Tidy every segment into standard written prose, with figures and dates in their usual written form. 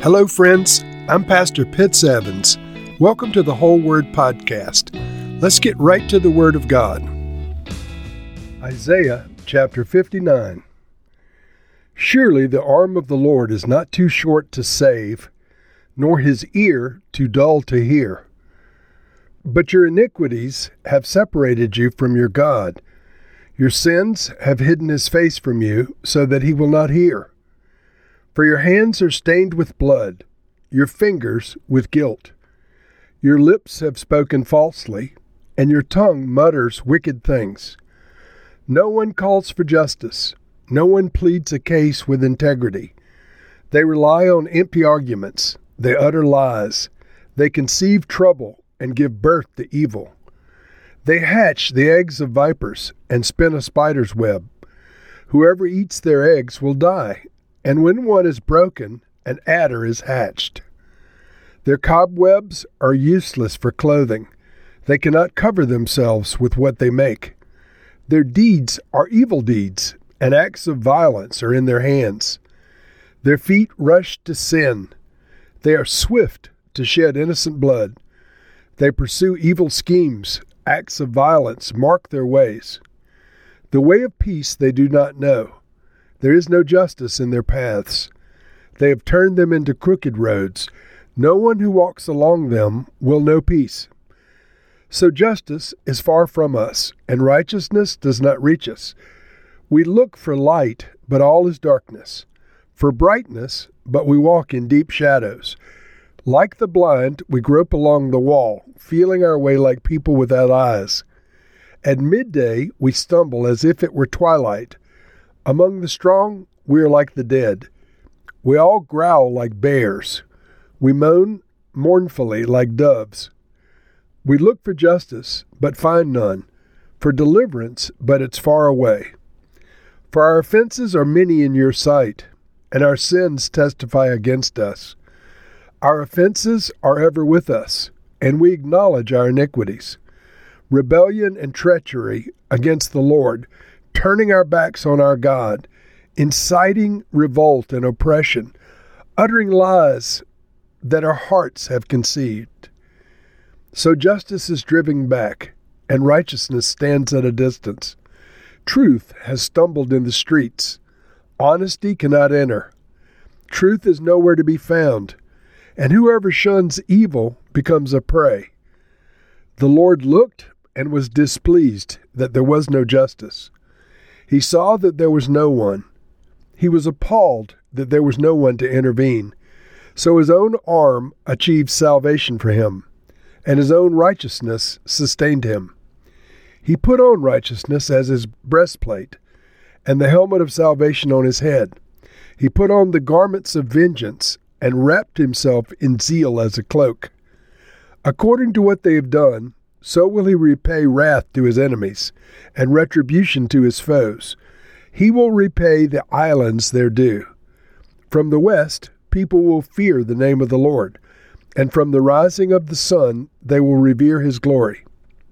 Hello, friends. I'm Pastor Pitts Evans. Welcome to the Whole Word Podcast. Let's get right to the Word of God. Isaiah chapter 59. Surely the arm of the Lord is not too short to save, nor his ear too dull to hear. But your iniquities have separated you from your God. Your sins have hidden his face from you, so that he will not hear. For your hands are stained with blood, your fingers with guilt. Your lips have spoken falsely, and your tongue mutters wicked things. No one calls for justice. No one pleads a case with integrity. They rely on empty arguments. They utter lies. They conceive trouble and give birth to evil. They hatch the eggs of vipers and spin a spider's web. Whoever eats their eggs will die, and when one is broken, an adder is hatched. Their cobwebs are useless for clothing. They cannot cover themselves with what they make. Their deeds are evil deeds, and acts of violence are in their hands. Their feet rush to sin. They are swift to shed innocent blood. They pursue evil schemes. Acts of violence mark their ways. The way of peace they do not know. There is no justice in their paths. They have turned them into crooked roads. No one who walks along them will know peace. So justice is far from us, and righteousness does not reach us. We look for light, but all is darkness. For brightness, but we walk in deep shadows. Like the blind, we grope along the wall, feeling our way like people without eyes. At midday, we stumble as if it were twilight. Among the strong, we are like the dead. We all growl like bears. We moan mournfully like doves. We look for justice, but find none, for deliverance, but it's far away. For our offenses are many in your sight, and our sins testify against us. Our offenses are ever with us, and we acknowledge our iniquities. Rebellion and treachery against the Lord, turning our backs on our God, inciting revolt and oppression, uttering lies that our hearts have conceived. So justice is driven back, and righteousness stands at a distance. Truth has stumbled in the streets. Honesty cannot enter. Truth is nowhere to be found, and whoever shuns evil becomes a prey. The Lord looked and was displeased that there was no justice. He saw that there was no one. He was appalled that there was no one to intervene. So his own arm achieved salvation for him, and his own righteousness sustained him. He put on righteousness as his breastplate, and the helmet of salvation on his head. He put on the garments of vengeance, and wrapped himself in zeal as a cloak. According to what they have done, so will he repay wrath to his enemies, and retribution to his foes. He will repay the islands their due. From the west, people will fear the name of the Lord, and from the rising of the sun they will revere his glory.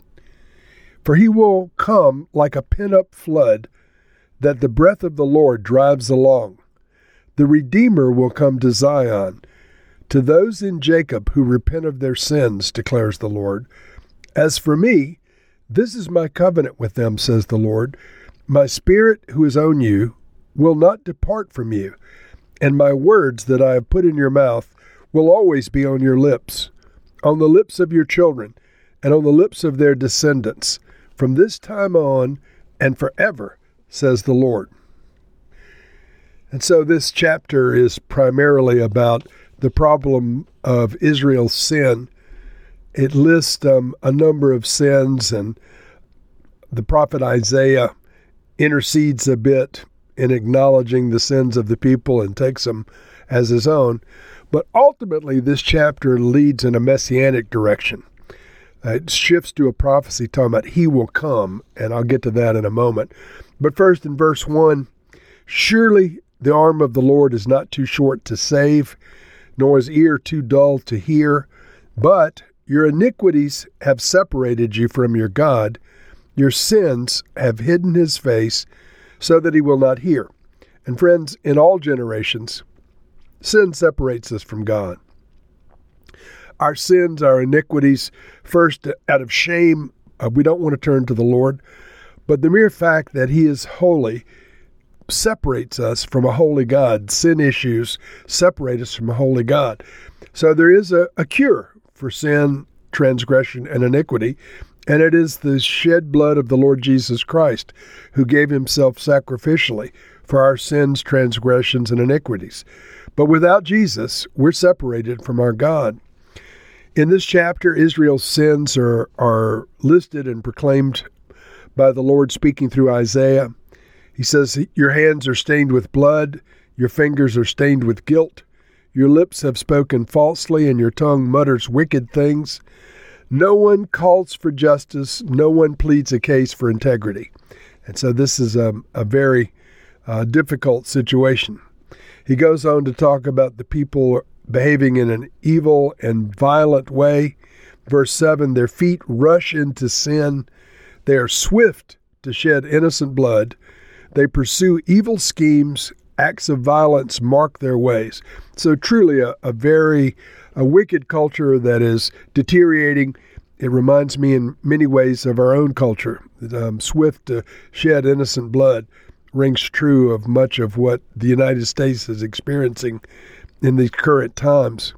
For he will come like a pent-up flood that the breath of the Lord drives along. The Redeemer will come to Zion, to those in Jacob who repent of their sins, declares the Lord. As for me, this is my covenant with them, says the Lord. My spirit who is on you will not depart from you, and my words that I have put in your mouth will always be on your lips, on the lips of your children, and on the lips of their descendants, from this time on and forever, says the Lord. And so this chapter is primarily about the problem of Israel's sin. It lists a number of sins, and the prophet Isaiah intercedes a bit in acknowledging the sins of the people and takes them as his own. But ultimately, this chapter leads in a messianic direction. It shifts to a prophecy talking about he will come, and I'll get to that in a moment. But first, in verse 1, surely the arm of the Lord is not too short to save, nor his ear too dull to hear, but your iniquities have separated you from your God. Your sins have hidden his face so that he will not hear. And friends, in all generations, Sin separates us from God. Our sins, our iniquities, first out of shame, we don't want to turn to the Lord. But the mere fact that He is holy separates us from a holy God. Sin issues separate us from a holy God. So there is a cure for sin, transgression, and iniquity, and it is the shed blood of the Lord Jesus Christ, who gave Himself sacrificially for our sins, transgressions, and iniquities. But without Jesus, we're separated from our God. In this chapter, Israel's sins are listed and proclaimed by the Lord speaking through Isaiah. He says, your hands are stained with blood, your fingers are stained with guilt, your lips have spoken falsely, and your tongue mutters wicked things. No one calls for justice, no one pleads a case for integrity. And so this is a very difficult situation. He goes on to talk about the people behaving in an evil and violent way. Verse 7, their feet rush into sin. They are swift to shed innocent blood. They pursue evil schemes. Acts of violence mark their ways. So truly a very wicked culture that is deteriorating. It reminds me in many ways of our own culture. Swift to shed innocent blood rings true of much of what the United States is experiencing in these current times.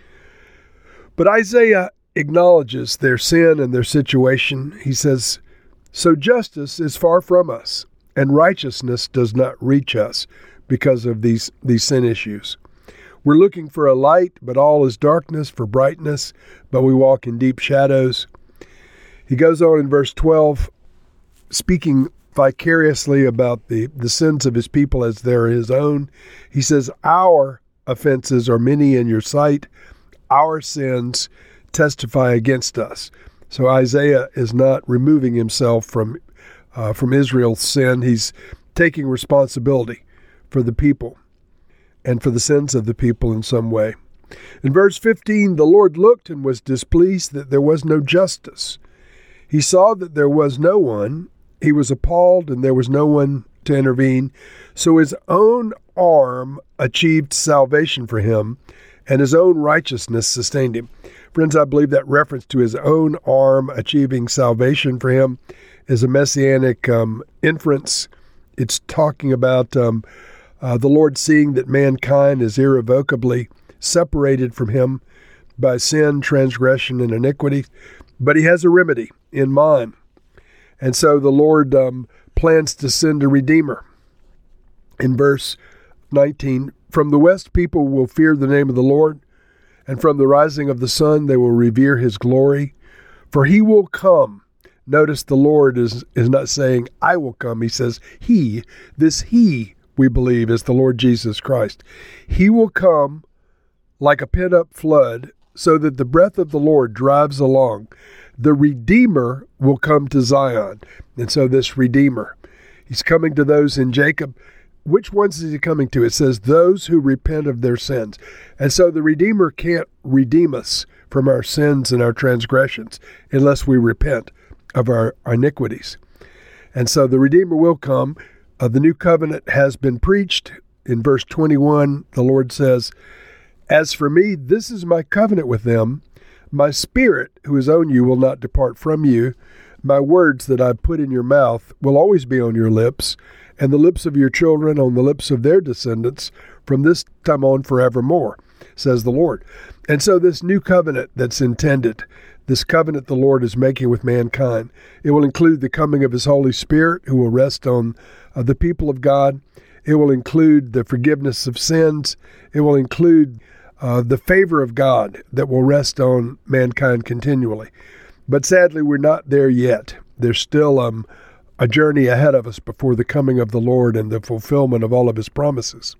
But Isaiah acknowledges their sin and their situation. He says, so justice is far from us, and righteousness does not reach us because of these sin issues. We're looking for a light, but all is darkness, for brightness, but we walk in deep shadows. He goes on in verse 12, speaking vicariously about the sins of His people as they're His own. He says, our offenses are many in your sight. Our sins testify against us. So Isaiah is not removing himself from Israel's sin. He's taking responsibility for the people and for the sins of the people in some way. In verse 15, the Lord looked and was displeased that there was no justice. He saw that there was no one. He was appalled and there was no one to intervene. So His own arm achieved salvation for Him, and His own righteousness sustained Him. Friends, I believe that reference to His own arm achieving salvation for Him is a messianic inference. It's talking about the Lord seeing that mankind is irrevocably separated from Him by sin, transgression, and iniquity, but He has a remedy in mind. And so the Lord plans to send a Redeemer. In verse 19, from the west people will fear the name of the Lord, and from the rising of the sun they will revere His glory. For He will come. Notice the Lord is not saying, I will come. He says, He, this He, we believe, is the Lord Jesus Christ. He will come like a pent-up flood, so that the breath of the Lord drives along. The Redeemer will come to Zion. And so this Redeemer, He's coming to those in Jacob. Which ones is He coming to? It says, those who repent of their sins. And so the Redeemer can't redeem us from our sins and our transgressions unless we repent of our iniquities. And so the Redeemer will come. The new covenant has been preached. In verse 21, the Lord says, as for me, this is my covenant with them. My spirit, who is on you, will not depart from you. My words that I put in your mouth will always be on your lips, and the lips of your children on the lips of their descendants from this time on forevermore, says the Lord. And so this new covenant that's intended, this covenant the Lord is making with mankind, it will include the coming of His Holy Spirit, who will rest on the people of God. It will include the forgiveness of sins. It will include the favor of God that will rest on mankind continually. But sadly, we're not there yet. There's still a journey ahead of us before the coming of the Lord and the fulfillment of all of His promises.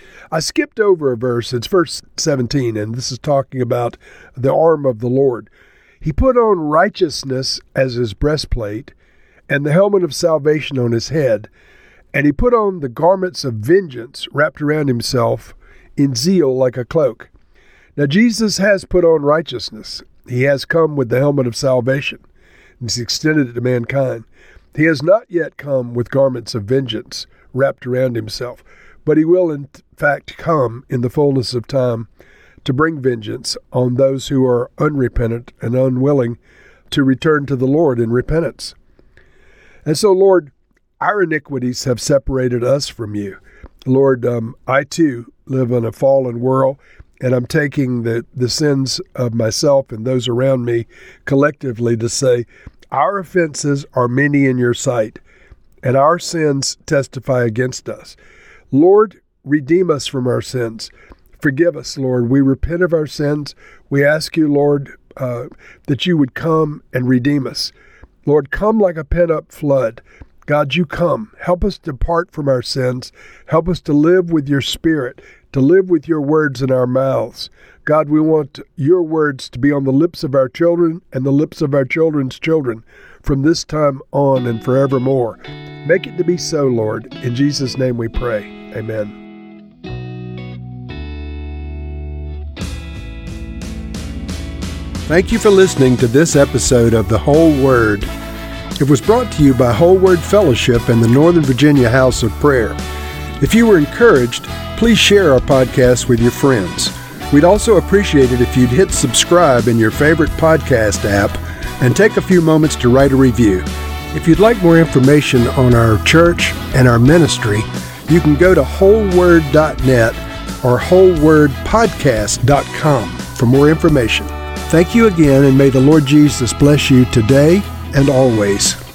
I skipped over a verse. It's verse 17, and this is talking about the arm of the Lord. He put on righteousness as His breastplate and the helmet of salvation on His head, and He put on the garments of vengeance wrapped around Himself in zeal like a cloak. Now, Jesus has put on righteousness. He has come with the helmet of salvation. He's extended it to mankind. He has not yet come with garments of vengeance wrapped around Himself. but he will in fact come in the fullness of time to bring vengeance on those who are unrepentant and unwilling to return to the Lord in repentance. And so, Lord, our iniquities have separated us from you. Lord, I too live in a fallen world, and I'm taking the sins of myself and those around me collectively to say, our offenses are many in your sight, and our sins testify against us. Lord, redeem us from our sins. Forgive us, Lord. We repent of our sins. We ask you, Lord, that you would come and redeem us. Lord, come like a pent-up flood. God, you come. Help us depart from our sins. Help us to live with your Spirit, to live with your words in our mouths. God, we want your words to be on the lips of our children and the lips of our children's children from this time on and forevermore. Make it to be so, Lord. In Jesus' name we pray. Amen. Thank you for listening to this episode of The Whole Word. It was brought to you by Whole Word Fellowship and the Northern Virginia House of Prayer. If you were encouraged, please share our podcast with your friends. We'd also appreciate it if you'd hit subscribe in your favorite podcast app and take a few moments to write a review. If you'd like more information on our church and our ministry, you can go to wholeword.net or wholewordpodcast.com for more information. Thank you again, and may the Lord Jesus bless you today and always.